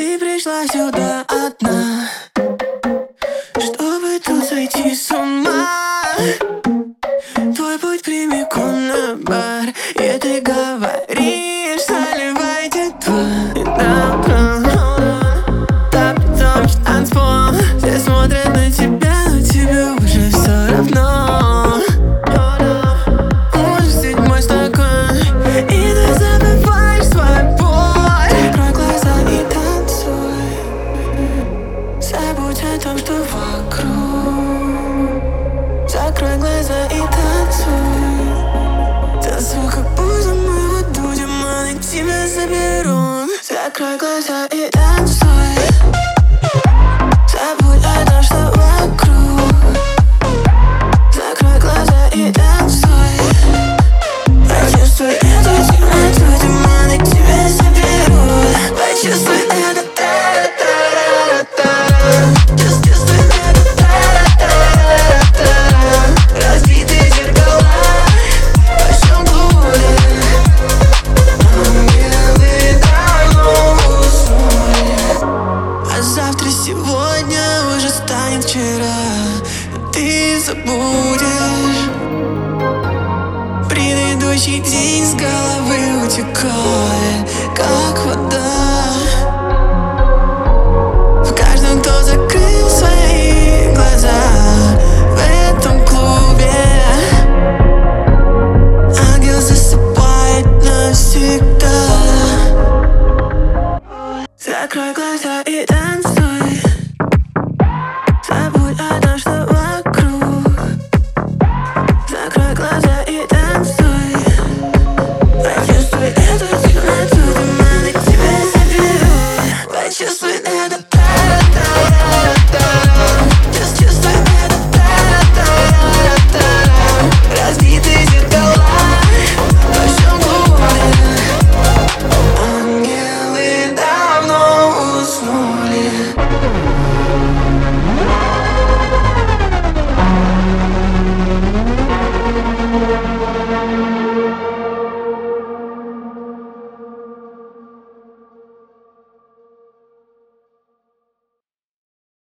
Ты пришла сюда одна, чтобы тут сойти с ума. Твой путь прямиком на бар, и ты говоришь: заливайте два. И там танцпол, все смотрят на тебя, но тебе уже все равно. Уже седьмой стакан, и ты забываешь свой боль. Закрой глаза и танцуй, забудь о том, что вокруг. Закрой глаза и танцуй, танцуй, как будто мы в аду, демоны тебя заберут. Закрой глаза и танцуй, забудь о том, что вокруг. Закрой глаза и танцуй, почувствуй эту темноту, демоны тебя заберут. Почувствуй это, чувствуй это, разбитые зеркала, пошел блуден, ангелы давно уснули. А завтра сегодня уже станет вчера, ты забудешь. Предыдущий день с головы утекает, как вода. В каждом, кто закрыл свои глаза в этом клубе, ангел засыпает навсегда. Закрой глаза и